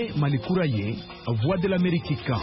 ye Malikura ye Voix de l'Amérique kan.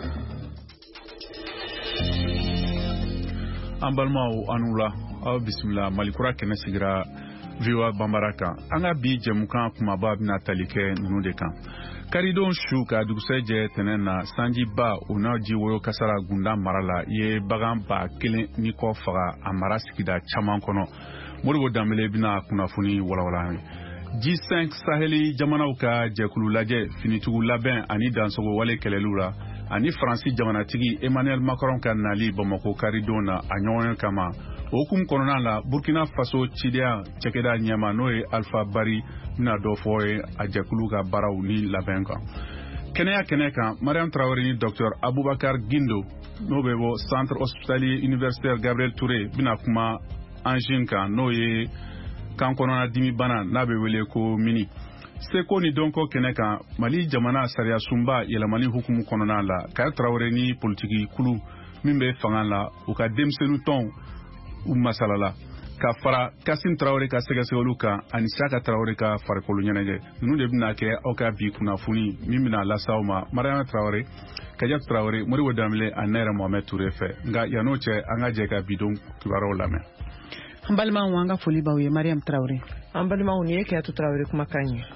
Ambalmao anula aw bismillah Malikura kene sigira VOA Bambaraka anga bi jemukan kumaba bina talike nunu de kan. Karidon shu ka dugusɛjɛ tɛnɛn na sanji ba o n'a ji woyo kasara gunda mara la ye bagan ba kelen ni kɔ faga a mara sigida caman kɔnɔ. Moribo Dambele bina kunnafoni walawala. G5 Saheli jamanaw ka jɛkulu lajɛ finitugu labɛn ani dansogo wale kɛlɛliw la ani Faransi jamanatigi Emmanuel Macron ka nali Bamako karidon na a ɲɔgɔn kama. Okum kɔnɔna la Burkina Faso cideya cɛkɛda ɲɛma n'o ye Alpha Bari bina dɔ fɔ ye a jɛkulu ka baaraw ni labɛn kan. Kɛnɛya kɛnɛ kan Mariam Traoré ni Dr Abubakar Gindo n'o bɛ bɔ Centre Hospitalier Universitaire Gabriel Touré bina kuma angine kan n'o ye kan kɔnɔna dimi bana n'a bɛ wele ko mini. Seko ni donko kɛnɛ kan Mali jamana sariya sunba yɛlɛmani hukumu kɔnɔna la Kaya Traoré ni politiki kulu min bɛ fanga la u ka denmisɛnninw tɔn u masalala ka fara Kasim Traoré ka sɛgɛsɛgɛliw kan ani Saka Traoré ka farikolo ɲɛnajɛ. Ninnu de bɛna kɛ aw ka bi kunnafoni min bɛna lasa aw ma Mariama Traoré, Kajat Traoré, Moribo Dambele ani ne yɛrɛ Mohamed Touré fɛ. Nka yan'o cɛ an ka jɛ ka bidon kibaruyaw lamɛn. An balimaw an ka foli b'aw ye Mariam Traoré. An balimaw ni ye Kayatu Traoré kumakan ye.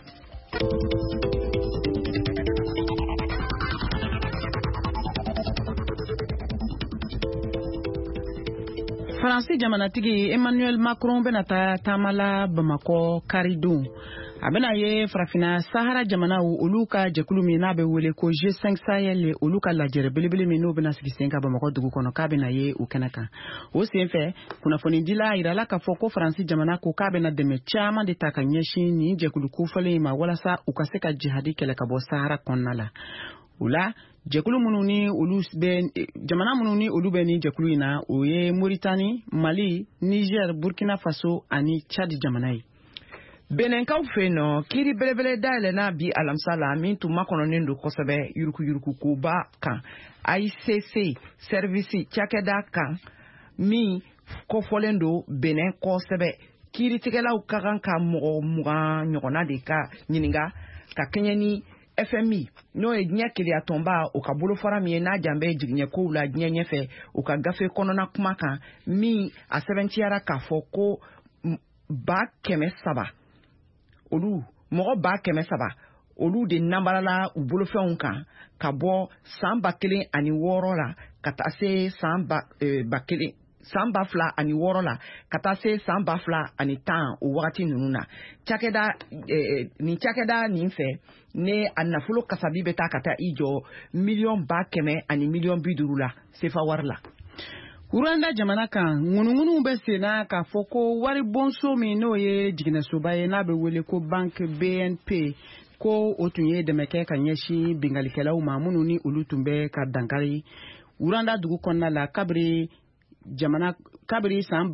Faransi jamanatigi Emmanuel Macron bena taa tamala Bamako karidon. A bena ye farafina Sahara jamanaw olu ka jɛkulu min n'a bɛ wele ko G5 Sahel olu ka lajɛrɛ belebele min n'o bena sigi sen ka Bamako dugu kɔnɔ k'a bena ye u kɛnɛ kan. O sen fɛ kunnafonidila yirala k'a fɔ ko Faransi jamana ko k'a bena dɛmɛ caman de ta ka ɲɛsin ni jɛkulu kofɔlen ma walasa u ka se ka jihadi kɛlɛ ka bɔ Sahara kɔnɔna la. O la jɛkulu minnu ni olu bɛ jamana minnu ni olu bɛ ni jɛkulu in na o ye Mauritanie, Mali, Niger, Burkina Faso ani Chad jamana ye. Benenkaw fɛ nɔ kiri belebele dayɛlɛnna bi alamisa la min tun makɔnɔnen don kosɛbɛ yuruku koba kan ICC service cakɛda kan min kɔfɔlen don Benin kosɛbɛ. Kiiritigɛlaw ka kan ka mɔgɔ 20 ɲɔgɔnna de ka ɲininka ka kɛɲɛ ni FMI n'o ye diɲɛ keleya tɔnba o ka bolofara min ye n'a jan bɛ jigiɲɛ kow la diɲɛ ɲɛfɛ o ka gafe kɔnɔna kuma kan min a sɛbɛntiyara k'a fɔ ko mɔgɔ 300,000 olu de nambarala u bolofɛnw kan ka bɔ san 2006 la ka taa se san 2006 la ka taa se san 2010 o wagati ninnu na. Cakɛda nin fɛ ne a nafolo kasabi bɛ taa ka taa i jɔ 100,000 ani 50,000 la sefa wari la. Rwanda jamana kan ŋunuŋunu bɛ senna k'a fɔ ko wari bonso min n'o ye jiginɛsoba ye n'a bɛ wele ko banque BNP ko o tun ye dɛmɛ kɛ ka ɲɛsin bingalikɛlaw ma minnu ni olu tun bɛ ka dankari Rwanda dugu kɔnɔna la kabiri san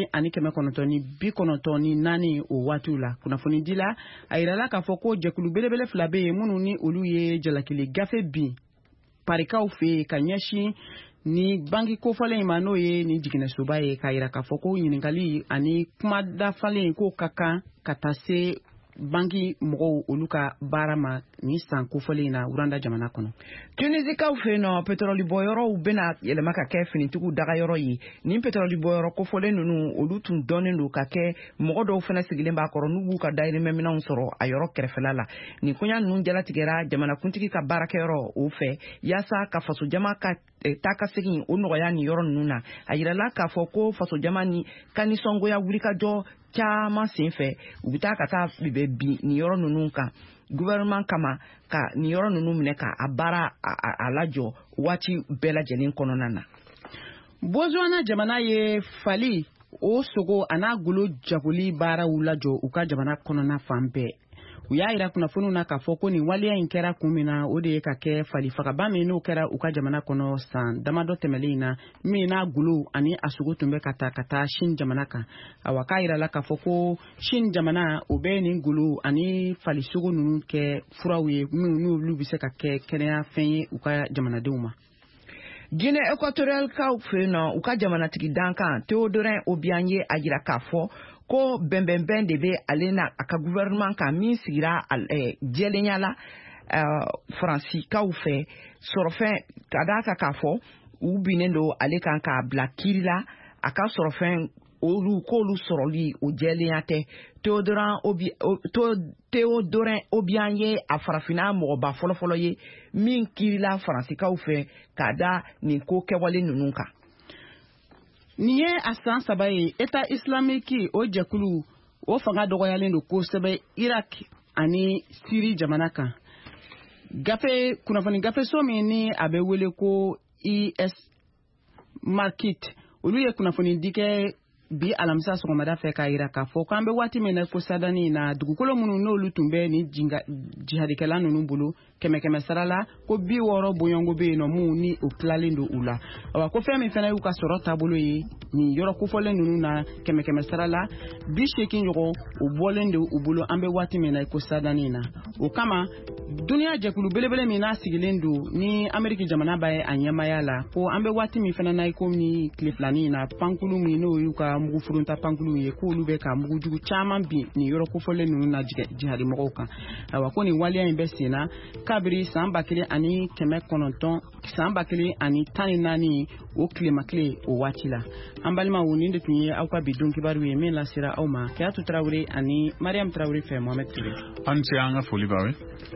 1994 o waatiw la. Kunnafonidila a yirala k'a fɔ ko jɛkulu belebele 2 bɛ yen minnu ni olu ye jalakili gafe bin parikaw fɛ ka ɲɛsin ni banki kofɔlen ma n'o ye ni jiginɛsoba ye k'a yira k'a fɔ ko ɲininkali ani kuma dafalen ko ka kan ka taa se banki mɔgɔw olu ka baara ma ni san kofɔlen na Rwanda jamana kɔnɔ. Tunisikaw fɛ nɔ pétrole bɔyɔrɔw bɛna yɛlɛma ka kɛ finitigiw dagayɔrɔ ye. Ni pétrole bɔyɔrɔ kofɔlen ninnu olu tun dɔnnen don ka kɛ mɔgɔ dɔw fana sigilen b'a kɔrɔ n'u b'u ka dayirimɛ minɛnw sɔrɔ a yɔrɔ kɛrɛfɛla la. Ni koɲa ninnu jalatigɛra jamanakuntigi ka baarakɛyɔrɔ o fɛ yaasa ka faso jama ka taa ka segin o nɔgɔya ni yɔrɔ ninnu na. A yirala k'a fɔ ko faso jama ni ka nisɔngoya wulikajɔ caman sen fɛ u bɛ taa ka taa bi ni yɔrɔ ninnu kan. Gouvernement kama ka ni yɔrɔ ninnu minɛ ka a baara a lajɔ waati bɛɛ lajɛlen kɔnɔna na. Botswana jamana ye fali o sogo a n'a golo jagoli baaraw lajɔ u ka jamana kɔnɔna fan bɛɛ. U y'a yira kunnafoniw na k'a fɔ ko nin waleya in kɛra kun min na o de ye ka kɛ falifagaba min n'o kɛra u ka jamana kɔnɔ san damadɔ tɛmɛlen in na min n'a golo ani a sogo tun bɛ ka taa Chine jamana kan. Awa k'a yirala k'a fɔ ko Chine jamana o bɛ nin golo ani falisogo ninnu kɛ furaw ye n'olu bɛ se ka kɛ kɛnɛya fɛn ye u ka jamanadenw ma. Guinée équatoriale kaw fɛ yen u ka jamanatigi dankan Théodorin Obiang ye a yira k'a fɔ ko bɛnbɛnbɛn de bɛ ale na a ka gouvernement kan min sigira jɛlenya la Faransikaw fɛ sɔrɔfɛn ka d'a kan k'a fɔ u binnen don ale kan k'a bila kiiri la a ka sɔrɔfɛn k'olu sɔrɔli o jɛlenya tɛ. Théodorin Obiang ye a farafinna mɔgɔba fɔlɔfɔlɔ ye min kiirila Faransikaw fɛ k'a da nin ko kɛwale ninnu kan. Nin ye a san 3 ye État islamique o jɛkulu o fanga dɔgɔyalen don kosɛbɛ Irak ani Syrie jamana kan. Kunnafoni gafeso min ni a bɛ wele ko IS Market olu ye kunnafoni di kɛ bi alamisa sɔgɔmada fɛ k'a yira k'a fɔ k'an bɛ waati min na ko sadani na dugukolo minnu n'olu tun bɛ ni jihadikɛla ninnu bolo kɛmɛ sara la ko 60 bɔɲɔngo bɛ yen nɔ mun ni o tilalen don u la. Ko fɛn min fana y'u ka sɔrɔ taabolo ye nin yɔrɔ kofɔlen ninnu na kɛmɛ sara la 80 ɲɔgɔn o bɔlen de u bolo an bɛ waati min na ko sadani na. O kama duniya jɛkulu belebele min n'a sigilen don ni Ameriki jamana bɛ a ɲɛmaya la ko an bɛ waati min fana na i ko ni tile filanin na pankulu min n'o y'u ka mugu furunta pankulu ye k'olu bɛ ka mugujugu caman bin nin yɔrɔ kofɔlen ninnu na jihadi mɔgɔw kan. Ko nin waleya in bɛ sen na kabiri san 1914 o tilema kelen o waati la. An balimaw nin de tun ye aw ka bi don kibaru ye min lasera aw ma Kayatu Tarawele ani Mariam Tarawele fɛ Mohamed Touré. An se an ka foli bawe.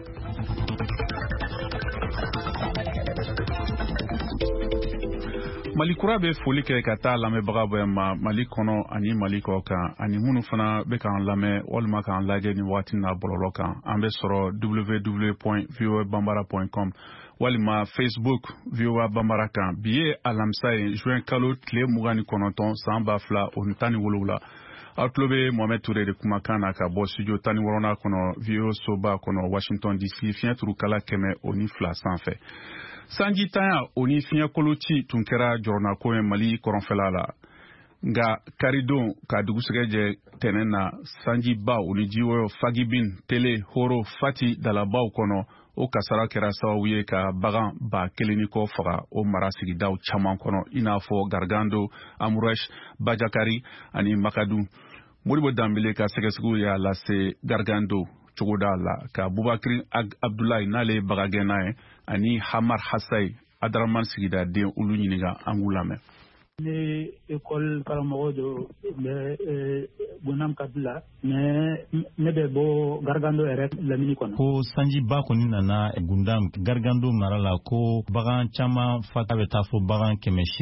Mali kura bɛ foli kɛ ka taa lamɛnbaga bɛɛ ma Mali kɔnɔ ani Mali kɔ kan ani minnu fana bɛ k'an lamɛn walima k'an lajɛ nin waati na bɔlɔlɔ kan an bɛ sɔrɔ www.voabambara.com walima Facebook VOA Bambara kan bi ye alamisa ye juin kalo tile 29 san 2017 aw tulo bɛ Mohamed Touré de kumakan na ka bɔ studio 16 kɔnɔ VOA soba kɔnɔ Washington DC fiɲɛ turukala 102 sanfɛ. Sanji tanya o ni fiɲɛkolo ci tun kɛra jɔrɔnako ye Mali kɔrɔnfɛla la nka karidon ka dugusɛgɛ jɛ tɛnɛn na sanji ba o ni jiwoyo Fagibin Tele Horo Fati dalabaw kɔnɔ o kasara kɛra sababu ye ka bagan ba kelen ni kɔ faga o mara sigidaw caman kɔnɔ i n'a fɔ Gargando, Amouresh, Bajakari ani Makadu. Modibo Dambele ka sɛgɛsɛgɛw y'a lase Gargando cogoda la ka Bubakari Abdoulaye n'ale bagagɛnna ye ani Hamar Hassay Adraman sigida den olu ɲininka an b'u lamɛn. Ne école karamɔgɔ do bɛ Gonam Kabila mais ne bɛ bɔ Gargando yɛrɛ lamini kɔnɔ. Ko sanjiba kɔni nana Gundam Gargando mara la ko bagan caman fata bɛ taa fɔ bagan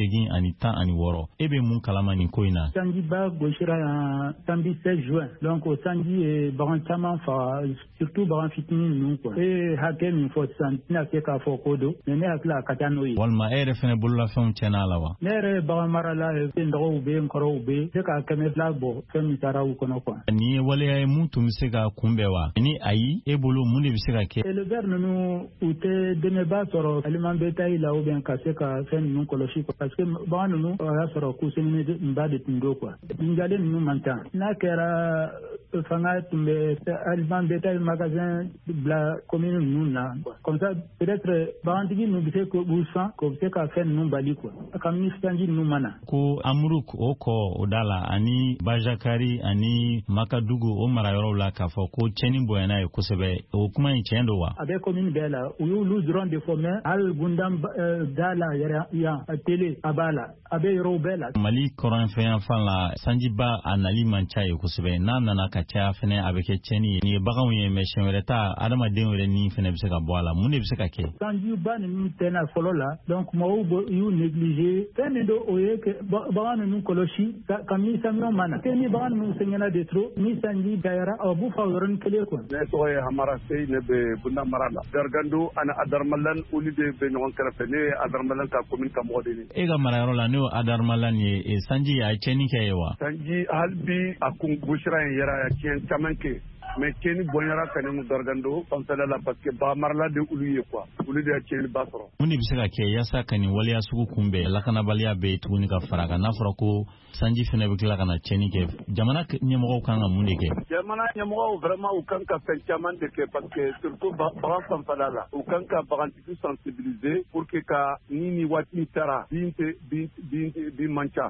816 e bɛ mun kalama nin ko in na? Sanjiba gosira yan samedi 16 juin donc o sanji ye bagan caman faga surtout bagan fitinin ninnu quoi. Hakɛ min fɔ sisan tɛna se k'a fɔ ko do mais ne hakili a ka ca n'o ye. Walima e yɛrɛ fɛnɛ bololafɛnw tiɲɛna la wa? Ne yɛrɛ bagan marala dɔgɔw bɛ yen kɔrɔw bɛ yen se ka 100 bɔ fɛn min taara u kɔnɔ quoi. Ni ye waleya ye mun tun bɛ se ka kunbɛn wa? Ni ayi e bolo mun de bɛ se ka kɛ? Éleveurs ninnu u tɛ dɛmɛba sɔrɔ aliment bétail la ou bien ka se ka fɛn ninnu kɔlɔsi quoi parce que bagan ninnu o y'a sɔrɔ kusenba de tun do quoi. Njalen ninnu man ca n'a kɛra fanga tun bɛ aliment bétail magasin bila commune ninnu na comme ça peut-être bagantigi ninnu bɛ se k'u san k'o bɛ se ka fɛn ninnu bali quoi ka sanji ninnu mana. Ko Amuruk o kɔ o da la ani Bajakari ani Makadugu o marayɔrɔw la k'a fɔ ko cɛni bonyana ye kosɛbɛ o kuma in tiɲɛ don wa? A bɛ commune bɛɛ la u y'olu dɔrɔn de fɔ mais hali Gundam da la yɛrɛ yan a télé a b'a la a bɛ yɔrɔw bɛɛ la. Mali kɔrɔnfɛn fan la sanjiba a nali man ca ye kosɛbɛ n'a nana ka caya fɛnɛ a bɛ kɛ cɛni ye nin ye baganw ye mais siɲɛ wɛrɛ ta adamaden yɛrɛ ni fɛnɛ bɛ se ka bɔ a la mun de bɛ se ka kɛ? Sanjiba ninnu tɛna fɔlɔ la donc mɔgɔw y'u négliger fɛn min don o ye bagan ninnu kɔlɔsi ka min samiya mana ke ni bagan ninnu sɛgɛnna de trop ni sanji gayara a b'u fa yɔrɔnin kelen quoi. Ne tɔgɔ ye Hamara Sey ne bɛ Bunda mara la Gargando ani Adarmalan olu de bɛ ɲɔgɔn kɛrɛfɛ ne ye Adarmalan ka commune ka mɔgɔ de ye. E ka marayɔrɔ la ne y'o Adarmalan ye sanji a ye tiɲɛni kɛ ye wa? Sanji hali bi a kun gosira in yɛrɛ a ye tiɲɛ caman kɛ mais tiɲɛni bonyara ka ne mu Gargando fanfɛla la parce que bagan marala de olu ye quoi olu de ye tiɲɛni ba sɔrɔ. Mun de bɛ se ka kɛ yaasa ka nin waleya sugu kunbɛn lakanabaliya bɛ tuguni ka fara kan n'a fɔra ko sanji fɛnɛ bɛ tila ka na tiɲɛni kɛ jamana ɲɛmɔgɔw kan ka mun de kɛ? Jamana ɲɛmɔgɔw vraiment u kan ka fɛn caman de kɛ parce que surtout bagan fanfɛla la u kan ka bagantigi sensibiliser pour que ka ni waati taara bin man ca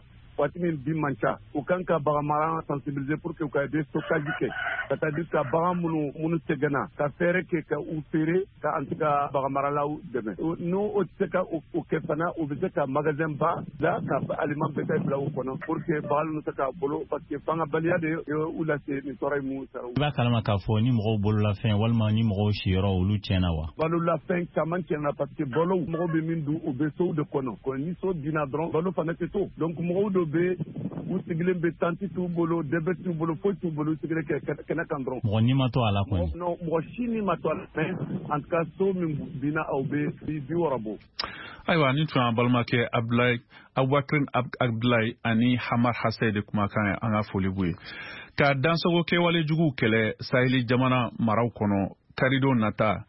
waati min bi man ca u kan ka bagan mara sensibiliser pour que u ka des stockage kɛ c'est-à-dire ka bagan minnu tɛgɛna ka fɛɛrɛ kɛ ka u feere ka an tɛ ka bagan maralaw dɛmɛ n'o o tɛ se ka o kɛ fana u bɛ se ka magasin ba la ka aliment bɛɛ bila u kɔnɔ pour que bagan ninnu se ka bolo parce que fangabaliya de u lase nin tɔɔrɔ in mun sara i b'a kalama k'a fɔ ni mɔgɔw bololafɛn walima ni mɔgɔw siyɔrɔ olu tiɲɛna wa balolafɛn caman tiɲɛna parce que balo mɔgɔw bɛ min dun u bɛ sow de kɔnɔ ni so binna dɔrɔn balo fana tɛ to donc mɔgɔw dɔ bɛ u sigilen bɛ tanti t'u bolo dɛbɛ t'u bolo foyi t'u bolo u sigilen kɛnɛ kan dɔrɔn mɔgɔ ni ma to a la kɔni non mɔgɔ si ni ma to a la mais en tout cas so min binna aw bɛ bi wɔɔrɔ bɔ ayiwa ni tun y'an balimakɛ Abubakar Abdulayi ani Hamar Hassan de kumakan ye an ka foli b'u ye ka dansago kɛwale juguw kɛlɛ Saheli jamana maraw kɔnɔ karido nata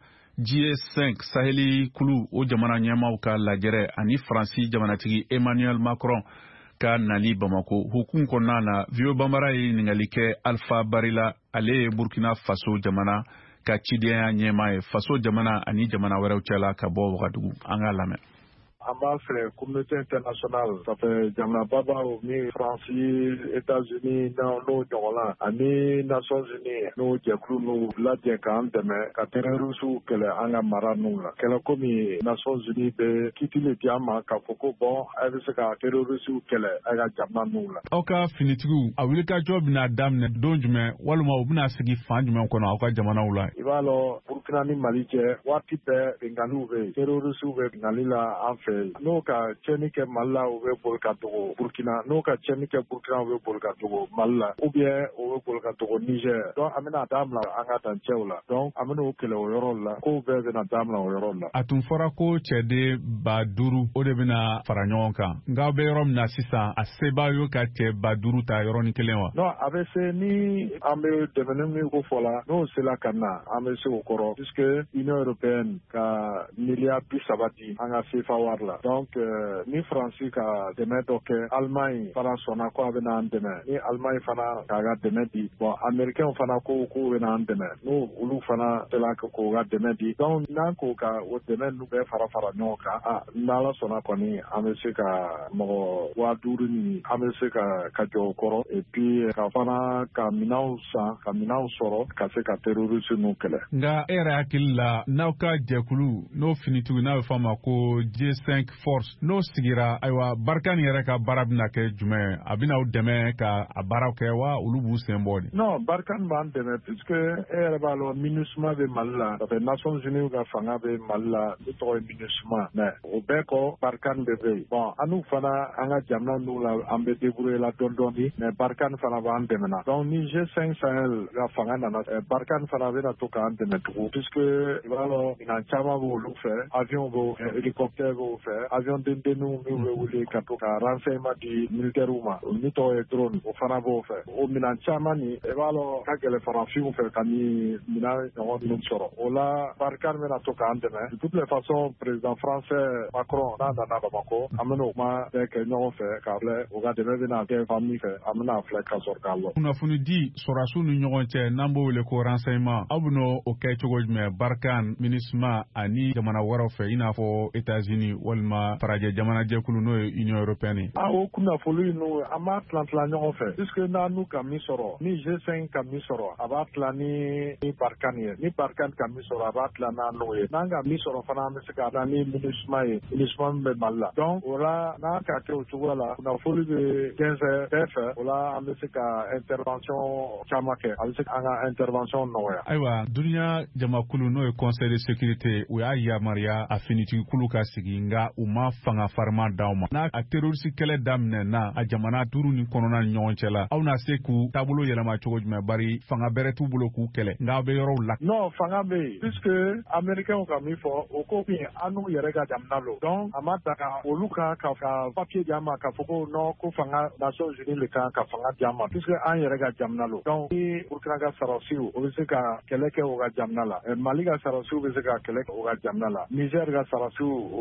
G5 Saheli kulu o jamana ɲɛmaaw ka lajɛrɛ ani Faransi jamanatigi Emmanuel Macron ka nali Bamako hukum kɔnɔna na Vieux Bambara ye ɲininkali kɛ Alpha Barila ale ye Burkina Faso jamana ka cidenya ɲɛmaa ye faso jamana ani jamana wɛrɛw cɛla ka bɔ Wagadugu an ka lamɛn an b'a fɛ communauté internationale ça fait jamana babaw ni Faransi États-Unis n'o ɲɔgɔnna ani Nations Unies n'o jɛkulu n'u lajɛ k'an dɛmɛ ka terrorisiw kɛlɛ an ka mara n'u la kɛlɛ komi Nations Unies bɛ kitili di an ma k'a fɔ ko bon a bɛ se ka terrorisiw kɛlɛ a ka jamana n'u la. Aw ka finitigiw a wulikajɔ bɛna daminɛ don jumɛn walima u bɛna sigi fan jumɛn kɔnɔ aw ka jamanaw la. I b'a lɔ Burkina ni Mali cɛ waati bɛɛ binganiw bɛ yen terrorisiw bɛ bingali la an fɛ n'o ka tiɲɛni kɛ Mali la u bɛ boli ka dogo Burkina n'o ka tiɲɛni kɛ Burkina u bɛ boli ka dogo Mali la ou bien u bɛ boli ka dogo Niger donc an bɛna daminɛ an ka dancɛw la donc an bɛna o kɛlɛ o yɔrɔ la kow bɛɛ bɛna daminɛ o yɔrɔ la. A tun fɔra ko cɛden 5000 o de bɛna fara ɲɔgɔn kan nka aw bɛ yɔrɔ min na sisan a se b'a ye ka cɛ 5000 ta yɔrɔnin kelen wa. non a bɛ se ni an bɛ dɛmɛ min ko fɔ la n'o sera ka na an bɛ se o kɔrɔ puisque Union européenne ka miliyari 30 di an ka CFA wari la donc ni Faransi ka dɛmɛ dɔ kɛ Allemagne fana sɔnna ko a bɛna an dɛmɛ ni Allemagne fana k'a ka dɛmɛ di bon américains fana ko k'u bɛna an dɛmɛ n'o olu fana sera k'o ka dɛmɛ di donc n'an k'o ka o dɛmɛ ninnu bɛɛ fara ɲɔgɔn kan n'Ala sɔnna kɔni an bɛ se ka mɔgɔ 5000 ni an bɛ se ka jɔ o kɔrɔ et puis ka fana ka minanw san ka minanw sɔrɔ ka se ka terroriste ninnu kɛlɛ. Nka e yɛrɛ hakili la n'aw ka jɛkulu n'o finitigiw n'a bɛ fɔ a ma ko G5 force n'o sigira ayiwa Barkani yɛrɛ ka baara bɛna kɛ jumɛn a bɛna aw dɛmɛ ka a baaraw kɛ wa olu b'u sen bɔ de. non Barkani b'an dɛmɛ puisque e yɛrɛ b'a lɔ MINUSMA bɛ Mali la ça fait Nations Unies ka fanga bɛ Mali la ne tɔgɔ ye MINUSMA mais o bɛɛ kɔ Barkani bɛ yen bon an n'u fana an ka jamana ninnu la an bɛ débrouiller la dɔɔni mais Barkani fana b'an dɛmɛ na donc ni G5 Sahel ka fanga nana Barkani fana bɛna to k'an dɛmɛ tugun puisque i b'a lɔ minɛn caman b'olu fɛ avion b'o fɛ hélicoptère b'o fɛ avion dendenniw min bɛ wuli ka to ka renseignement di militaires ma ni tɔgɔ ye drone o fana b'o fɛ o minɛn caman ni i b'a lɔ ka gɛlɛ farafinw fɛ ka ni minɛn ɲɔgɔn ninnu sɔrɔ o la Barkani bɛna to k'an dɛmɛ de toutes les façons président français Macron n'a nana Bamako an bɛna o kuma bɛɛ kɛ ɲɔgɔn fɛ k'a filɛ o ka dɛmɛ bɛna kɛ fan min fɛ an bɛna filɛ ka sɔrɔ k'a lɔ. Kunnafoni di sɔrɔdasiw ni ɲɔgɔn cɛ n'an b'o wele ko renseignement aw bɛna o kɛ cogo jumɛn Barkani MINUSMA ani jamana wɛrɛw fɛ i n'a fɔ États-Unis walima farajɛ jamana jɛkulu n'o ye Union européenne. O kunnafoni ninnu an b'a tilan ɲɔgɔn fɛ puisque n'an ka min sɔrɔ ni G5 ka min sɔrɔ a b'a tilan ni Barkani ye ni Barkani ka min sɔrɔ a b'a tilan n'o ye n'an ka min sɔrɔ fana an bɛ se ka tilan ni MINUSMA ye MINUSMA min bɛ Mali la donc o la n'a ka kɛ o cogo la kunnafoni bɛ gɛnsɛ bɛɛ fɛ o la an bɛ se ka intervention caman kɛ a bɛ se an ka intervention nɔgɔya. Ayiwa duniya jamakulu n'o ye conseil de sécurité u y'a yamaruya a finitigi kulu ka sigi nka u ma fanga farima d'aw ma n'a terroriste kɛlɛ daminɛ na a jamana 5 ni kɔnɔna ni ɲɔgɔn cɛ la aw na se k'u taabolo yɛlɛma cogo jumɛn bari fanga bɛrɛ t'u bolo k'u kɛlɛ nka aw bɛ yɔrɔw la. non fanga bɛ yen puisque américains ka min fɔ o ko min an n'u yɛrɛ ka jamana lo donc a ma daga olu ka papier di an ma k'a fɔ ko non ko fanga Nations Unies le kan ka fanga di an ma puisque an yɛrɛ ka jamana lo donc ni Burkina ka sarasiw o bɛ se ka kɛlɛ kɛ o ka jamana la Mali ka sarasiw bɛ se ka kɛlɛ kɛ o ka jamana la Niger ka sarasiw o bɛ se ka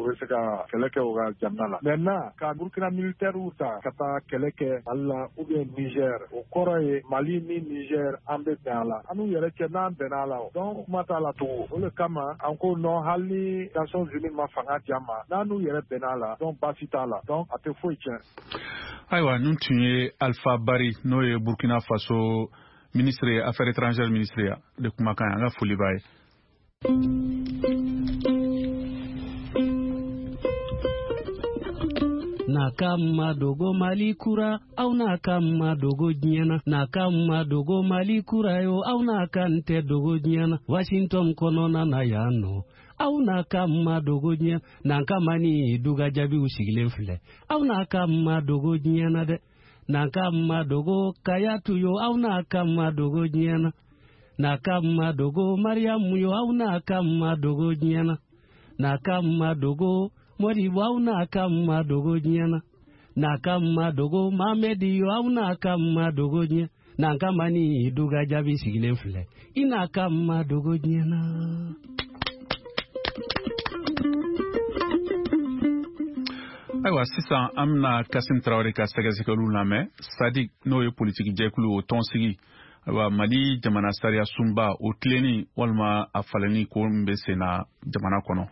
ka kɛlɛ kɛ o ka jamana la maintenant ka Burkina militaire ta ka taa kɛlɛ kɛ Mali la ou bien Niger o kɔrɔ ye Mali ni Niger an bɛ bɛn a la an n'u yɛrɛ cɛ n'an bɛnna a la donc kuma t'a la tugun o de kama an ko non hali ni Nations Unies ma fanga di an ma n'an n'u yɛrɛ bɛnna a la donc baasi t'a la donc a tɛ foyi tiɲɛ. Ayiwa nun tun ye Alpha Bari n'o ye Burkina Faso ministre ye affaires étrangères ministre ya de kumakan an ka foli b'a ye. Nakama dogo Mali kura au nakama dogo nyana nakama dogo Mali kura yo au nakante dogo nyana Washington konona na yano au nakama dogo nyana nakama ni duga jabi usigilen file au nakama dogo nyana de nakama dogo kayatu yo au nakama dogo nyana nakama dogo Mariamu yo au nakama dogo nyana nakama dogo Mori wau na kama dogo nyana na kama dogo Mamedi wau na kama dogo nyana na kama ni duga jabi sigilen file ina kama dogo nyana. Ayiwa sisan an bɛna Kasim Traoré ka sɛgɛsɛgɛliw lamɛn Sadik n'o ye politiki jɛkulu o tɔnsigi ayiwa Mali jamana sariya sunba o tilenni walima a falenni ko min bɛ sen na jamana kɔnɔ.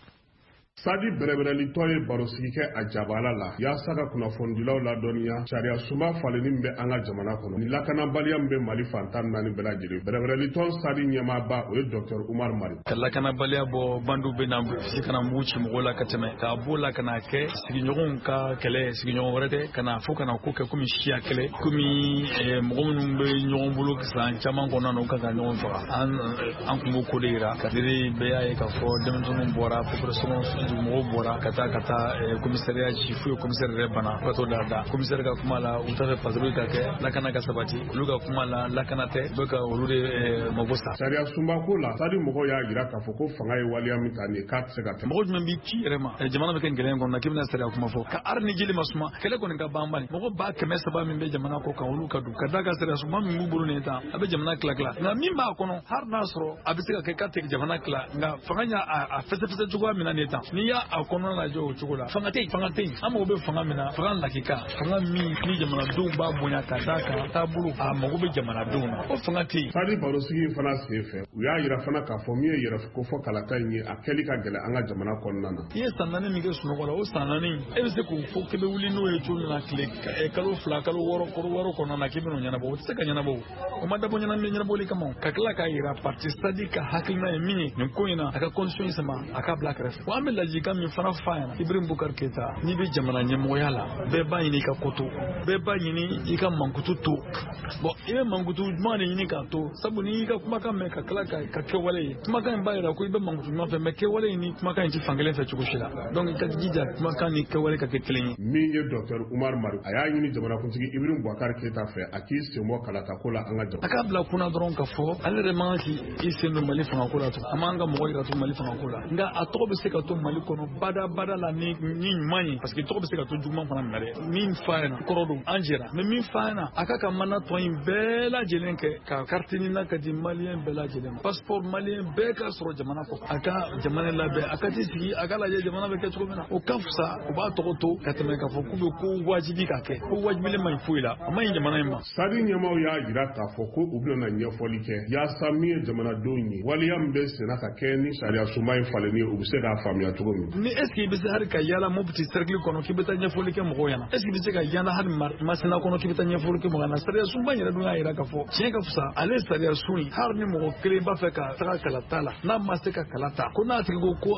Sadi bɛrɛbɛrɛlitɔ ye barosigi kɛ a jabala la yaasa ka kunnafonidilaw ladɔnniya sariya sunba falenni bɛ an ka jamana kɔnɔ ni lakanabaliya min bɛ Mali fantan naani bɛɛ lajɛlen bɛrɛbɛrɛlitɔ Sadi ɲɛmaaba o ye Dr Umar Mari. Ka lakanabaliya bɔ bandu bɛ na si kana mugu ci mɔgɔw la ka tɛmɛ k'a b'o la ka na kɛ sigiɲɔgɔnw ka kɛlɛ sigiɲɔgɔn wɛrɛ tɛ ka na fo ka na ko kɛ komi siya kɛlɛ komi mɔgɔ minnu bɛ ɲɔgɔn bolo san caman kɔnɔna na u kan ka ɲɔgɔn faga an kun b'o ko de yira kadiri bɛɛ y'a ye k'a fɔ denmisɛnninw bɔra population mɔgɔw bɔra ka taa commissariat chef ye commissaire yɛrɛ bana ka to da commissaire ka kuma la u t'a fɛ patrouille ka kɛ lakana ka sabati olu ka kuma la lakana tɛ bɛ ka olu de mago sa. Sariya sunba ko la Sadi mɔgɔw y'a jira k'a fɔ ko fanga ye waliya min ta nin k'a tɛ se ka tɛmɛ. Mɔgɔ jumɛn b'i ci yɛrɛ ma jamana bɛ kɛ gɛlɛn kɔnɔ k'i bɛna sariya kuma fɔ ka ari ni jeli ma suma kɛlɛ kɔni ka ban bani mɔgɔ 100,000 min bɛ jamana kɔ kan olu ka don ka da ka sariya sunba min b'u bolo nin ta a bɛ jamana tila nka min b'a kɔnɔ har n'a sɔrɔ a bɛ se ka kɛ k'a tɛ jamana tila nka fanga y'a fɛsɛfɛsɛ cogoya min na nin ta n'i y'a kɔnɔna lajɛ o cogo la fanga tɛ yen an mago bɛ fanga min na fanga lakika fanga min ni jamanadenw b'a bonya ka d'a kan taabolo a mago bɛ jamanadenw na o fanga tɛ yen. Sadi barosigi fana sen fɛ u y'a jira fana k'a fɔ min ye yɛrɛfɔ fɔ kalata in ye a kɛli ka gɛlɛn an ka jamana kɔnɔna na. I ye san 4 min kɛ sunɔgɔ la o san 4 e bɛ se k'o fɔ k'i bɛ wuli n'o ye cogo min na tile kalo 2 kalo 6 kɔnɔna na k'i bɛn'o ɲɛnabɔ o tɛ se ka ɲɛnabɔ o ma dabɔ ɲɛnabɔli kama ka tila k'a jira parti Sadi ka hakilina ye min ye nin ko in na a ka constitution sama a ka bila kɛrɛfɛ wa an bɛ lajikan min fana f'a ɲɛna Ibrahim Bukar Keita n'i bɛ jamana ɲɛmɔgɔya la bɛɛ b'a ɲini i ka ko to bɛɛ b'a ɲini i ka mankutu to bon i bɛ mankutu ɲuman de ɲini k'a to sabu n'i y'i ka kumakan mɛn ka tila ka kɛwale ye kumakan in b'a jira ko i bɛ mankutu ɲuman fɛ mɛ kɛwale in ni kumakan in tɛ fan kelen fɛ cogo si la donc i ka jija kumakan ni kɛwale ka kɛ kelen ye. Min ye Dr Umar Mari a y'a ɲini jamanakuntigi Ibrahim Bukar Keita fɛ a k'i sen bɔ kalatako la an ka jamana. A k'a bila kunna dɔrɔn ka fɔ ale yɛrɛ man k'i sen don Mali fangako la a man ka mɔgɔ yira to Mali fangako la nka a tɔgɔ bɛ se ka to Mali kɔnɔ bada la ni ɲuman ye parce que tɔgɔ bɛ se ka to juguman fana minɛ dɛ min fa ɲɛna kɔrɔ don an jɛra mais min fa ɲɛna a ka mana tɔ in bɛɛ lajɛlen kɛ ka carte ɲini ka di maliyɛn bɛɛ lajɛlen ma passeport maliyɛn bɛɛ ka sɔrɔ jamana kɔ a ka jamana labɛn a ka t'i sigi a ka lajɛ jamana bɛ kɛ cogo min na o ka fisa u b'a tɔgɔ to ka tɛmɛ k'a fɔ k'u bɛ ko wajibi ka kɛ ko wajibilen ma ɲi foyi la a ma ɲi jamana in ma. Sadi ɲɛmaaw y'a jira k'a fɔ ko u bɛna ɲɛfɔli kɛ yaasa min ye jamanadenw ye waliya min bɛ senna ka kɛ ni sariya sunba in falenni ye u bɛ se k'a faamuya cogo min. Ni est-ce que i bɛ se hali ka yala Mopti cercle kɔnɔ k'i bɛ taa ɲɛfɔli kɛ mɔgɔw ɲɛna est-ce que i bɛ se ka yala hali Masina kɔnɔ k'i bɛ taa ɲɛfɔli kɛ mɔgɔw ɲɛna sariya sunba yɛrɛ dun y'a jira k'a fɔ tiɲɛ ka fisa ale sariya sun in hali ni mɔgɔ kelen b'a fɛ ka taga kala ta la n'a ma se ka kala ta ko n'a tigi ko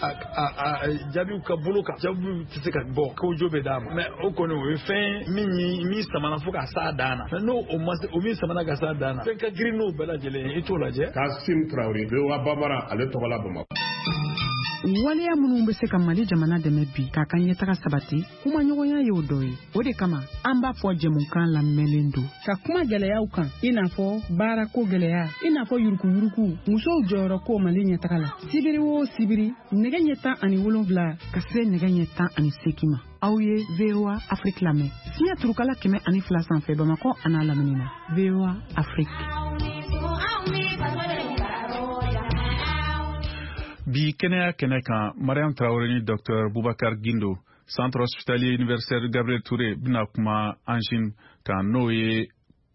jaabiw ka bolo kan jaabiw tɛ se ka bɔ ko jo bɛ d'a ma mais o kɔni o ye fɛn min samana fo ka s'a dan na mais n'o o min samana ka s'a dan na fɛn ka girin n'o bɛɛ lajɛlen i t'o lajɛ. Kasim Traoré VOA Bambara ale tɔgɔ la Bamakɔ. Waleya minnu bɛ se ka Mali jamana dɛmɛ bi k'a ka ɲɛtaga sabati kuma ɲɔgɔnya y'o dɔ ye o de kama an b'a fɔ jɛmukan lamɛnlen don ka kuma gɛlɛyaw kan i n'a fɔ baarako gɛlɛya i n'a fɔ yurukuyuruku musow jɔyɔrɔ ko Mali ɲɛtaga la sibiri o sibiri nɛgɛ ɲɛ 17 ka se nɛgɛ ɲɛ 18 ma aw ye VOA Afrique lamɛn siɲɛ turukala 102 sanfɛ Bamakɔ a n'a lamini na VOA Afrique. bi kɛnɛya kɛnɛ kan Mariam Traoré ni Dr Boubacar Guindo Centre hospitalier universitaire Gabriel Touré bina kuma angine kan n'o ye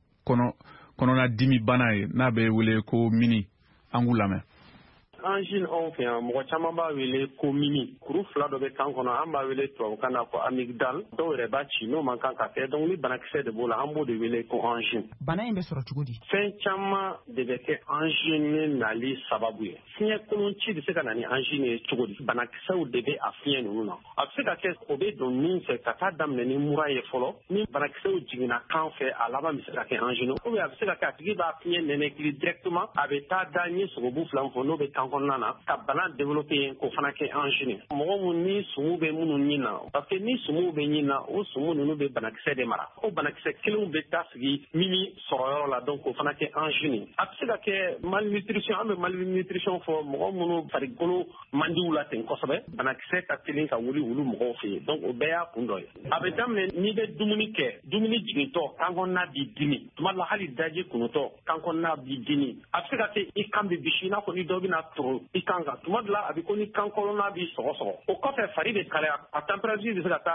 kɔnɔna dimi bana ye n'a bɛ wele ko mini an k'u lamɛn. Angine anw fɛ yan mɔgɔ caman b'a wele ko mini kuru fila dɔ bɛ kan kɔnɔ an b'a wele tubabukan na ko amygdale dɔw yɛrɛ b'a ci n'o man kan ka kɛ donc ni banakisɛ de b'o la an b'o de wele ko angine. Bana in bɛ sɔrɔ cogo di? Fɛn caman de bɛ kɛ angine nali sababu ye. Fiɲɛ kolonci bɛ se ka na ni angine ye cogo di? Banakisɛw de bɛ a fiɲɛ ninnu na. A bɛ se ka kɛ o bɛ don nun fɛ ka taa daminɛ ni mura ye fɔlɔ ni banakisɛw jiginna kan fɛ a laban bɛ se ka kɛ angine ou bien a bɛ se ka kɛ a tigi b'a fiɲɛ nɛnɛkili directement a bɛ taa da n ye sogobu fila fɔ n'o bɛ kan kɔnɔna na ka bana développé yen k'o fana kɛ angine. Mɔgɔ mun ni sumu bɛ minnu ɲin na parce que ni sumu bɛ ɲin na o sumu ninnu bɛ banakisɛ de mara o banakisɛ kelenw bɛ taa sigi mini sɔrɔyɔrɔ la donc k'o fana kɛ angine. A bɛ se ka kɛ malnutrition an bɛ malnutrition fɔ mɔgɔ minnu farikolo man di u la ten kosɛbɛ banakisɛ ka teli ka wuli olu mɔgɔw fɛ yen donc o bɛɛ y'a kun dɔ ye. A bɛ daminɛ n'i bɛ dumuni kɛ dumuni jigintɔ kan kɔnɔna b'i dimi tuma dɔ la hali daji kunutɔ kan kɔnɔna b'i dimi a bɛ se ka kɛ i kan bɛ bisi i n'a fɔ ni dɔ bɛna turu i kan kan tuma dɔ la a bɛ ko ni kan kɔnɔna b'i sɔgɔsɔgɔ o kɔfɛ fari bɛ kalaya a température bɛ se ka taa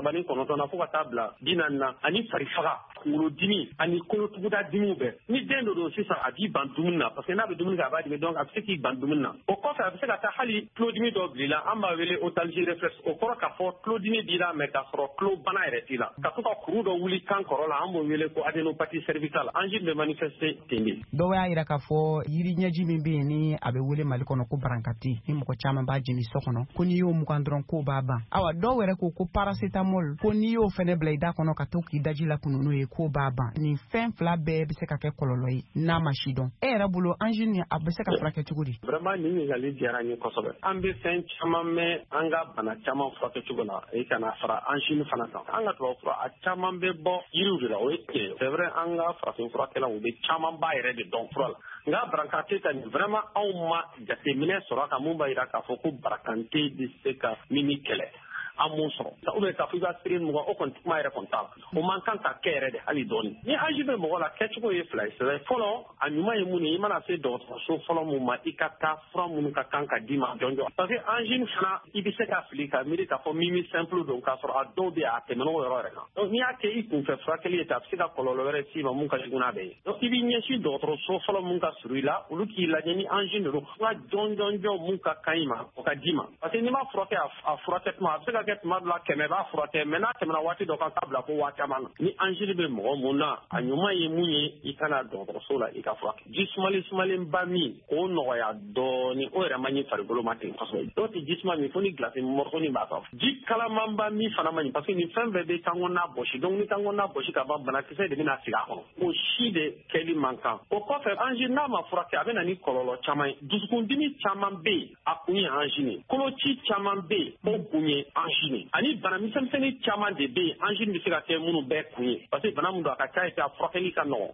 39 na fo ka taa bila 40 na ani fari faga kunkolodimi ani kolotuguda dimiw bɛɛ ni den dɔ don sisan a b'i ban dumuni na parce que n'a bɛ dumuni kɛ a b'a dimi donc a bɛ se k'i ban dumuni na o kɔfɛ a bɛ se ka taa hali tulodimi dɔ bil'i la an b'a wele otalgie réflexe o kɔrɔ k'a fɔ tulodimi b'i la mais k'a sɔrɔ tulo bana yɛrɛ t'i la ka to ka kuru dɔ wuli kan kɔrɔ la an b'o wele ko adénopathie cervicale angine bɛ manifester ten de. Dɔw y'a yira k'a fɔ yiri ɲɛji min bɛ yen ni a bɛ wele Mali kɔnɔ ko barankati ni mɔgɔ caman b'a jeni so kɔnɔ ko n'i y'o mugan dɔrɔn k'o b'a ban. Awa dɔw yɛrɛ ko paracetamol ko n'i y'o fɛnɛ bila i da kɔnɔ ka to k'i daji la kunu n'o ye k'o b'a ban. Nin fɛn fila bɛɛ bɛ se ka kɛ kɔlɔlɔ ye n'a ma si dɔn. E yɛrɛ bolo angine a bɛ se ka furakɛ cogo di? Vraiment nin ɲininkali diyara n ye kosɛbɛ. An bɛ fɛn caman mɛn an ka bana caman furakɛ cogo la e kana fara angine fana kan. An ka tubabu fura a caman bɛ bɔ yiriw de la o ye tiɲɛ. C'est vrai an ka farafin furakɛlaw u bɛ caman ba yɛrɛ de dɔn fura la. Nka barankante ta nin vraiment anw ma jateminɛ sɔrɔ a kan mun b'a jira k'a fɔ ko barakante bɛ se ka mini kɛlɛ. An m'o sɔrɔ ou bien k'a fɔ i ka siri mɔgɔ o kɔni kuma yɛrɛ kɔni t'a la o man kan ka kɛ yɛrɛ de hali dɔɔni ni angine bɛ mɔgɔ la kɛcogo ye fila ye sɛbɛn fɔlɔ a ɲuman ye mun ye i mana se dɔgɔtɔrɔso fɔlɔ mun ma i ka taa fura minnu ka kan ka d'i ma jɔnjɔ parce que angine fana i bɛ se ka fili ka miiri k'a fɔ mimi simple don k'a sɔrɔ a dɔw bɛ yen a tɛmɛn'o yɔrɔ yɛrɛ kan donc n'i y'a kɛ i kunfɛ furakɛli ye ten a bɛ se ka kɔlɔlɔ wɛrɛ s'i ma mun ka jugu n'a bɛɛ ye donc i b'i ɲɛsin dɔgɔtɔrɔso fɔlɔ mun ka surun i la olu k'i lajɛ ni angine de don fura jɔnjɔn mun ka kan i ma o ka d'i ma parce que n'i ma furakɛ a furakɛ tuma a bɛ se ka kɛ tuma dɔ la kɛmɛ b'a furakɛ mɛ n'a tɛmɛna waati dɔ kan k'a bila ko waa caman na ni angine bɛ mɔgɔ mun na a ɲuman ye mun ye i kana dɔgɔtɔrɔso la i ka furakɛ ji sumalenba min k'o nɔgɔya dɔɔni o yɛrɛ man ɲi farikolo ma ten kosɛbɛ dɔw tɛ ji suma min fo ni gilasi mɔrɔsɔni b'a kan ji kalamanba min fana man ɲi parce que nin fɛn bɛɛ bɛ kan kɔnɔna bɔsi donc ni kan kɔnɔna bɔsi ka ban banakisɛ de bɛna sigi a kɔnɔ o si de kɛli man kan o kɔfɛ angine n'a ma furakɛ a bɛ na ni kɔlɔlɔ caman ye dusukundimi caman bɛ yen a kun ye angine koloci caman bɛ yen o kun ye angine ani bana misɛnmisɛnnin caman de bɛ yen angine bɛ se ka kɛ minnu bɛɛ kun ye parce que bana min don a ka ca ye a furakɛli ka nɔgɔn.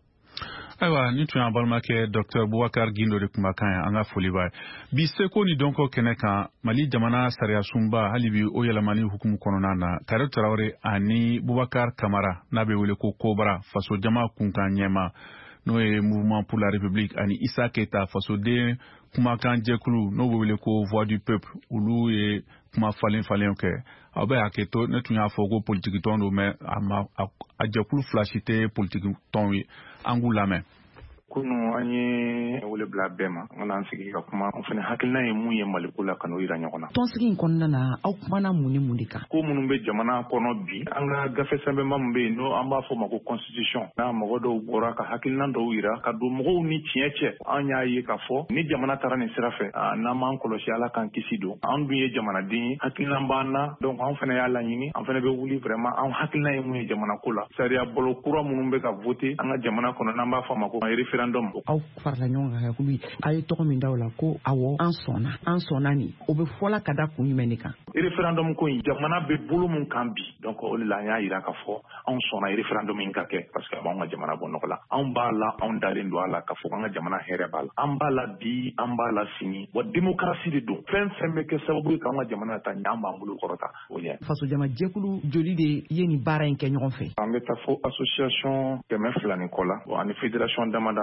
Ayiwa ni tun y'an balimakɛ Dr Boubacar Guindo de kumakan ye an ka foli b'a ye bi seko ni dɔnko kɛnɛ kan Mali jamana sariya sunba hali bi o yɛlɛmani hukumu kɔnɔna na Kare Tarawele ani Boubacar Kamara n'a bɛ wele ko Kobara faso jama kunkan ɲɛma n'o ye Mouvement pour la République ani Issa Keita fasoden kumakan jɛkulu n'o bɛ wele ko Voix du Peuple olu ye kuma falen kɛ aw bɛ hakɛ to ne tun y'a fɔ ko politique tɔn don mais a jɛkulu fila si tɛ politique tɔn ye an k'u lamɛn. Kunu an ye wele bila bɛɛ ma an n'an sigi ka kuma an fana hakilina ye mun ye Maliko la ka n'o yira ɲɔgɔn na. Tɔnsigi in kɔnɔna na aw kumana mun ni mun de kan? Ko minnu bɛ jamana kɔnɔ bi an ka gafe sɛbɛnba min bɛ yen n'o an b'a fɔ ma ko constitution n'a mɔgɔ dɔw bɔra ka hakilina dɔw yira ka don mɔgɔw ni tiɲɛ cɛ an y'a ye k'a fɔ ni jamana taara nin sira fɛ n'an m'an kɔlɔsi Ala k'an kisi don an dun ye jamanaden ye hakilina b'an na donc an fana y'a laɲini an fana bɛ wuli vraiment an hakilina ye mun ye jamana ko la sariya bolo kura minnu bɛ ka voter an ka jamana kɔnɔ n'an b'a fɔ ma ko aw farala ɲɔgɔn kan kulu a ye tɔgɔ min da o la ko awɔ an sɔnna nin o bɛ fɔla ka da kun jumɛn de kan? Référendum ko in jamana bɛ bolo min kan bi donc o de la an y'a yira k'a fɔ anw sɔnna référendum in ka kɛ parce que a b'anw ka jamana bɔ nɔgɔ la anw b'a la anw dalen don a la k'a fɔ an ka jamana hɛrɛ b'a la an b'a la bi an b'a la sini wa démocratie de don fɛn bɛ kɛ sababu ye k'an ka jamana ta ɲɛ an b'an bolo kɔrɔta o ɲɛ. Faso jama jɛkulu joli de ye nin baara in kɛ ɲɔgɔn fɛ? An bɛ taa fo association 200 ni kɔ la ani fédération damada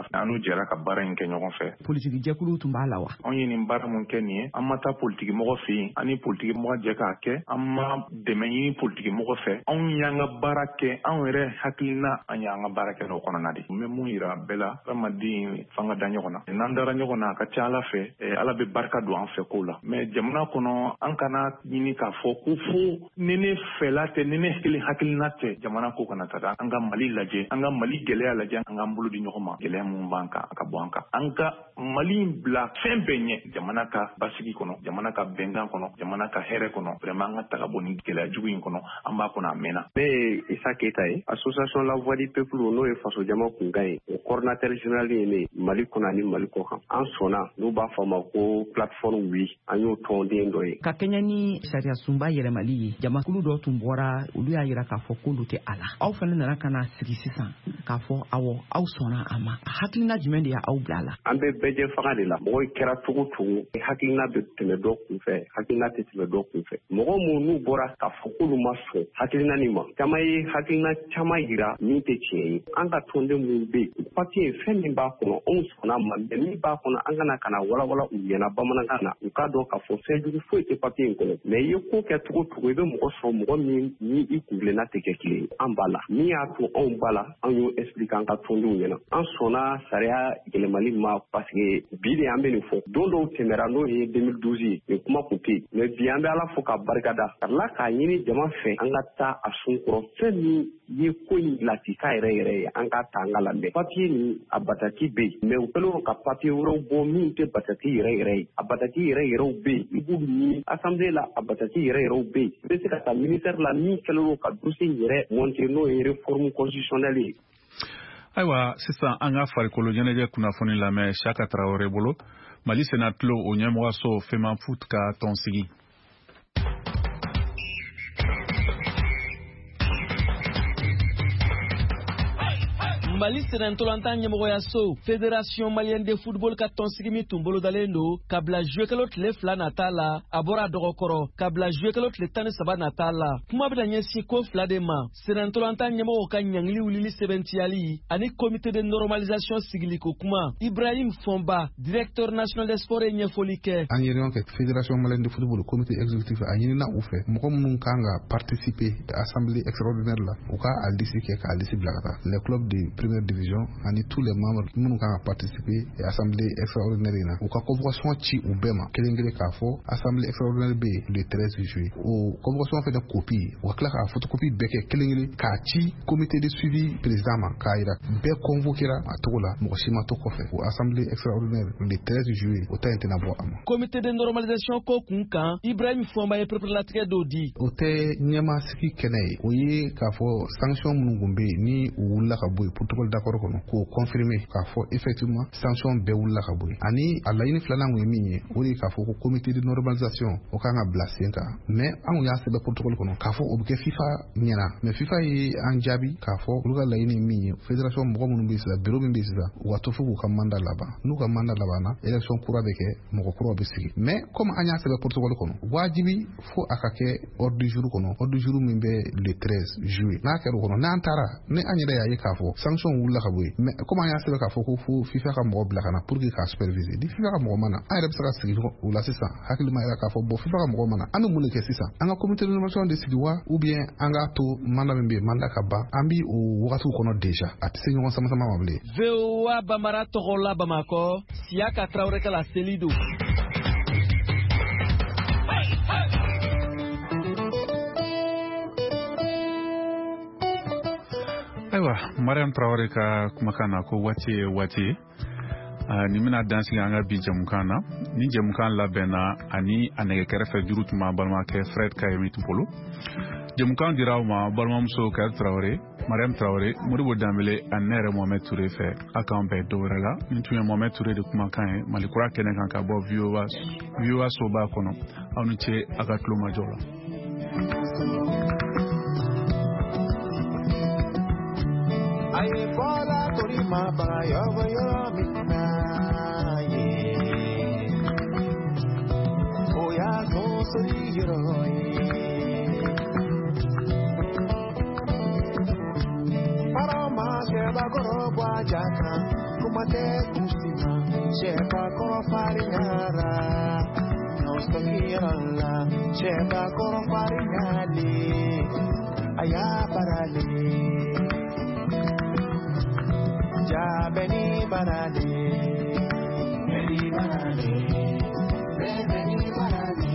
anu jɛra ka baara in kɛ ɲɔgɔn fɛ. Politique jɛkulu tun b'a la wa? Anw ye nin baara mun kɛ nin ye, an ma taa politique mɔgɔ fɛ yen, ani politique mɔgɔ jɛ k'a kɛ, an ma dɛmɛ ɲini politique mɔgɔ fɛ. Anw y'an ka baara kɛ, anw yɛrɛ hakilina an y'an ka baara kɛ n'o kɔnɔna de. N bɛ mun yira bɛɛ la, adamaden fanga da ɲɔgɔn na. N'an dara ɲɔgɔn na, a ka ca Ala fɛ, Ala bɛ barika don an fɛ ko la. Mais jamana kɔnɔ an kana ɲini k'a fɔ ko fo ni ne fɛla tɛ, ni ne hakilina tɛ, jamana ko kana taa. An ka Mali lajɛ, an ka Mali gɛlɛya lajɛ, an k'an bolo di ɲɔgɔn ma. Gɛlɛya mun b'an kan, a ka bɔ an kan. An ka Mali bila fɛn bɛɛ ɲɛ, jamana ka basigi kɔnɔ, jamana ka bɛnkan kɔnɔ, jamana ka hɛrɛ kɔnɔ. Vraiment an ka taga bɔ ni gɛlɛya jugu in kɔnɔ, an b'a kɔnɔ a mɛnna. Ne ye Isa Keita ye, association La Voix du Peuple n'o ye faso jama kunkan ye. O coordinateur général ye ne Mali kɔnɔ ani Mali kɔ kan. An sɔnna n'u b'a fɔ ma ko plateforme oui, an y'o tɔnden dɔ ye. Ka kɛɲɛ ni sariya sunba yɛlɛmali ye, jamakulu dɔ tun bɔra, olu y'a yira k'a fɔ k'olu tɛ a la. Aw fana nana ka na sigi sisan k'a fɔ awɔ, aw sɔnna a ma. Hakilina jumɛn de y'aw bila a la? An bɛ bɛɛ fanga de la. Mɔgɔ kɛra cogo cogo, hakilina bɛ tɛmɛ dɔ kunfɛ, hakilina tɛ tɛmɛ dɔ kunfɛ. Mɔgɔ minnu n'u bɔra k'a fɔ k'olu ma sɔn hakilina nin ma, caman ye hakilina caman yira min tɛ tiɲɛ ye. An ka tɔnden minnu bɛ yen, papiye fɛn min b'a kɔnɔ, anw sɔnna a ma, mais min b'a kɔnɔ an kana walawala u ɲɛna bamanankan na, u k'a dɔn k'a fɔ fɛn jugu foyi tɛ papiye in kɔnɔ. Mais i ye ko kɛ cogo cogo, i bɛ mɔgɔ sɔrɔ mɔgɔ min ni i kunbilenna tɛ kɛ kelen ye. An b'a la. Min y'a to anw b'a la, an y'o expliquer an ka tɔndenw ɲɛna. An sɔnna sariya yɛlɛmali ma parce que bi de an bɛ nin fɔ. Don dɔw tɛmɛra n'o ye 2012 ye, nin kuma kun tɛ yen. Mais bi an bɛ Ala fo k'a barikada. Ka tila k'a ɲini jama fɛ an ka taa a sun kɔrɔ. Fɛn min ye ko in latika yɛrɛ yɛrɛ ye, an ka ta an ka lamɛn. Papiye ni a bataki bɛ yen, mais u kɛlen ka papiye wɛrɛw bɔ min tɛ bataki yɛrɛ yɛrɛ ye. A bataki yɛrɛ yɛrɛw bɛ yen, i b'olu ɲini assemblée la, a bataki yɛrɛ yɛrɛw bɛ yen. I bɛ se ka taa ministère la min kɛlen ka dossier yɛrɛ monter n'o ye réforme constitutionnelle ye. Ayiwa sisan an ka farikolo ɲɛnajɛ kunnafoni lamɛn Saka Traoré bolo. Mali Sénat tulo o ɲɛmɔgɔso Fema Foot ka tɔn sigi. Mali Sénatolanta ɲɛmɔgɔyaso Fédération Malienne de Football ka tɔnsigi min tun bolodalen don ka bila juekalo tile 2 nata la, a bɔra a dɔgɔkɔrɔ ka bila juekalo tile 13 nata la. Kuma bɛna ɲɛsin ko 2 de ma: Sénatolanta ɲɛmɔgɔw ka ɲangili wulili sɛbɛntiyali ani comité de normalisation sigiliko kuma. Ibrahim Fomba, directeur national des sports ye ɲɛfɔli kɛ. An ye ɲɔgɔn kɛ Fédération Malienne de Football comité exécutif a ɲinina u fɛ mɔgɔ minnu kan ka participer assemblée extraordinaire la, u ka a liste kɛ k'a liste bila ka taa. Les clubs de première division ani tous les membres minnu kan ka participer assemblée extraordinaire in na, u ka convocation ci u bɛɛ ma kelen kelen k'a fɔ assemblée extraordinaire bɛ yen le 13 juillet. O convocation fɛnɛ copie u ka tila k'a photocopie bɛɛ kɛ kelen kelen k'a ci comité de suivi président ma k'a yira bɛɛ convoquera a togo la, mɔgɔ si ma to kɔfɛ. O assemblée extraordinaire le 13 juillet o ta in tɛna bɔ a ma. Comité de normalisation ko kun kan Ibrahim Fomba ye préparatifs dɔw di. O tɛ ɲɛmasigi kɛnɛ ye, o ye k'a fɔ sanction minnu kun bɛ yen ni u wulila ka bɔ yen protocole d'accord kɔnɔ k'o confirmer k'a fɔ effectivement sanction bɛɛ wulila ka bɔ yen. Ani a laɲini filanan kun ye min ye, o de ye k'a fɔ ko comité de normalisation o kan ka bila sen kan, mais anw y'a sɛbɛn protocole kɔnɔ k'a fɔ o bɛ kɛ FIFA ɲɛna, mais FIFA ye an jaabi k'a fɔ olu ka laɲini ye min ye, fédération mɔgɔ minnu bɛ sisan, bureau min bɛ sisan, u ka to fo k'u ka mandat laban. N'u ka mandat labanna, élection kura bɛ kɛ, mɔgɔ kuraw bɛ sigi. Mais comme an y'a sɛbɛn protocole kɔnɔ, wajibi fo a ka kɛ ordre du jour kɔnɔ, ordre du jour min bɛ le 13 juillet. N'a kɛra o kɔnɔ, n'an taara, ni an yɛrɛ y'a ye k'a fɔ sanction wulila ka bɔ yen, mais comme an y'a sɛbɛn k'a fɔ ko fo FIFA ka mɔgɔ bila ka na pour que k'a superviser, ni FIFA ka mɔgɔ ma na, an yɛrɛ bɛ se ka sigi o la sisan, hakili ma yɛrɛ k'a fɔ bon FIFA ka mɔgɔ ma na, an bɛ mun de kɛ sisan? An ka comité de nomination de sigi wa ou bien an k'a to mandat min bɛ yen, mandat ka ban, an bi o wagatiw kɔnɔ déjà, a tɛ se ɲɔgɔn sama ma bilen. VOA Bambara tɔgɔ la Bamakɔ, Siyaka Traoré ka la Selido. Ayiwa, Mariam Traoré ka kumakan na ko waati ye waati ye. Ni bɛna dansigi an ka bi jɛmukan na. Ni jɛmukan labɛnna ani a nɛgɛ kɛrɛfɛ juru tun b'a balimakɛ Fred Kayemit bolo. Jɛmukan dira aw ma balimamuso Kayɛ Traoré, Mariam Traoré, Modibo Dambele ani ne yɛrɛ Mohamed Touré fɛ. A k'an bɛn dɔ wɛrɛ la. Nin tun ye Mohamed Touré de kumakan ye. Malikura kɛnɛ kan ka bɔ VOA soba kɔnɔ. Aw ni ce a ka tulomajɔ la. Aye bola korima ba yo mitna ye oya no sori yoroi para ma sheba goro bwa jaka kumate kusima Sheba koro farinara Nostokiralla Sheba koro farinali Ayabarale Jabeni barale Beni barale Beni barale